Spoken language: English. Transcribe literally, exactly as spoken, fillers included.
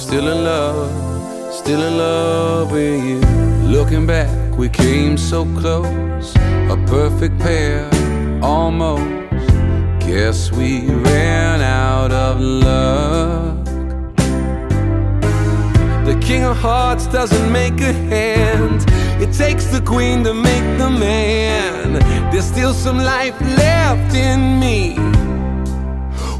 still in love, still in love with you. Looking back, we came so close, a perfect pair, almost. Guess we ran out of luck. The king of hearts doesn't make a hand, it takes the queen to make the man. There's still some life left in me,